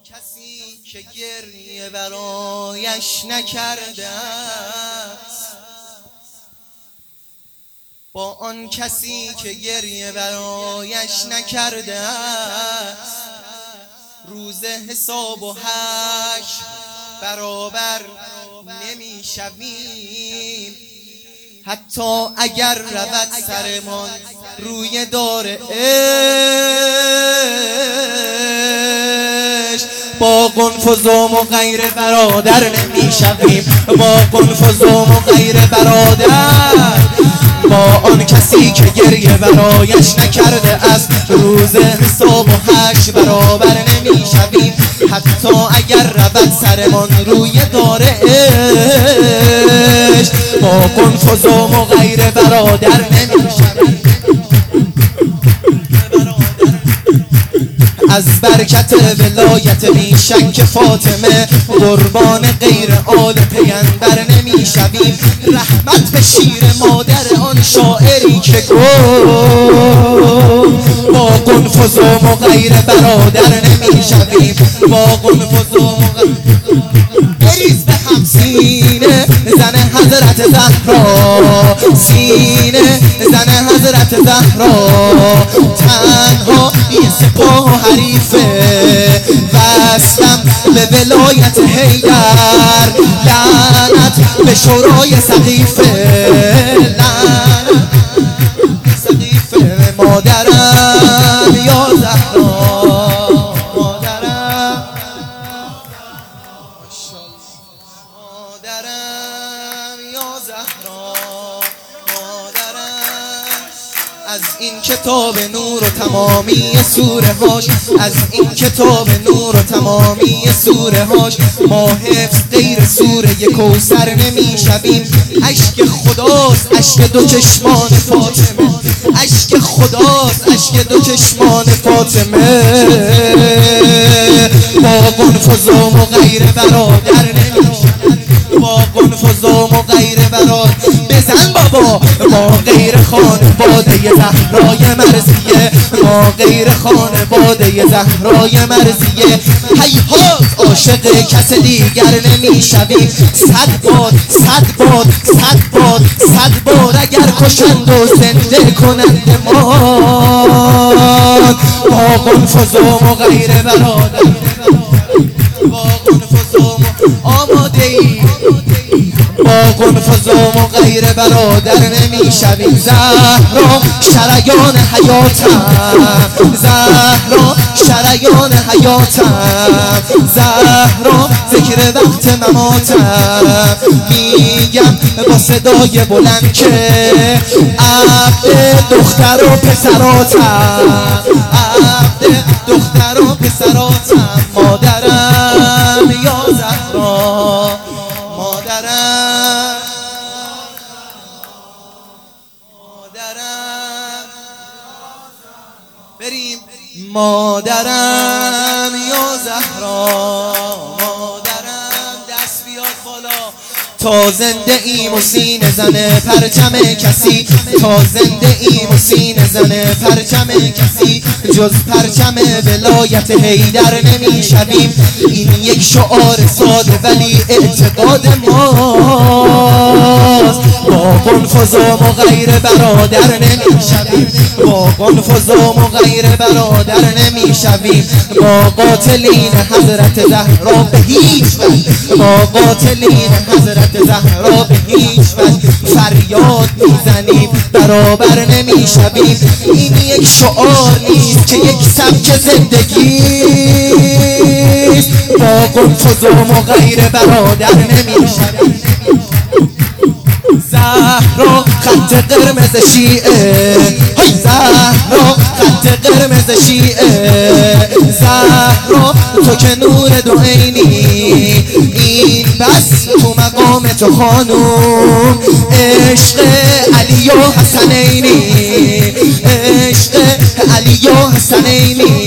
کسی که گریه برایش نکرده است، با آن کسی که گریه برایش نکرده است، روز حساب و حشر برابر نمی شویم. حتی اگر رود سرمان روی دار عشق، با قنفذوم و غیر برادر نمی شویم. با قنفذوم و غیر برادر، با آن کسی که گریه برایش نکرده است، روز حساب و حشر برابر نمی شویم. حتی اگر رود سرمان روی دار عشق، با قنفذوم و غیر برادر نمی شویم. از برکت ولایت بی شک فاطمه، قربان غیر آل پیغمبر نمی شویم. رحمت به شیر مادر آن شاعری که گفت با قنفذوم و غیر برادر نمی شویم. با قنفذوم و غیر بریز به هم سینه زن حضرت زهرا، سینه زن حضرت زهرا. تنها یه سپاه و حریفه، وصلم به ولایت حیدر. لعنت به شورای سقیفه، لعنت به سقیفه. مادرم یا زهرا، مادرم یا زهرا، مادرم. از این کتاب نور و تمامی سوره هاش، از این کتاب نور و تمامی سوره هاش، ما حفظ غیر سوره کوثر نمی شویم. اشک خداست اشک دو چشمان فاطمه، اشک خداست اشک دو چشمان فاطمه. با قنفذوم و غیر برادر نمی شویم. با قنفذوم و غیر برادر. بزن بابا ما غیر خانواده زهرای مرضیه، ما غیر خانواده زهرای مرضیه. هیهات عاشق کس دیگر نمی شویم. صد بار صد بار صد بار صد بار اگر کشند و زنده کنند ما، با قنفذوم و غیر برادر. با قنفذوم آماده ای، با قنفذوم و غیر برادر نمی شویم. زهرا شریان حیاتم، زهرا شریان حیاتم، زهرا ذکر وقت مماتم. میگم با صدای بلند که عبد دختر و پسراتم، عبد دختر و پسراتم. مادرم یا زهرا، مادرم، مادرم. بریم. مادرم یا زهرا، مادرم. دست بیاد بالا. تا زنده ایم و سینه زنه پرچم کسی، تا زنده ایم و سینه زنه پرچم کسی، جز پرچم ولایت حیدر نمی شویم. این یک شعار ساده ولی اعتقاد ماست. با قنفذوم و غیر برادر نمی شویم. با قنفذوم و غیر برادر نمی شویم. با قاتلین حضرت زهرا به هیچ وجه، با قاتلین حضرت زهرا به هیچ وجه فریاد میزنیم، برابر نمی شویم. این یک شعار نیست که یک سبک زندگیست. با قنفذوم و غیر برادر نمی شویم. زهرا خط قرمز شیعه، زهرا خط قرمز شیعه. زهرا تو که نور دو عینی، این بس تو مقام تو خانوم. عشق علی و حسنینی، عشق علی و حسنینی.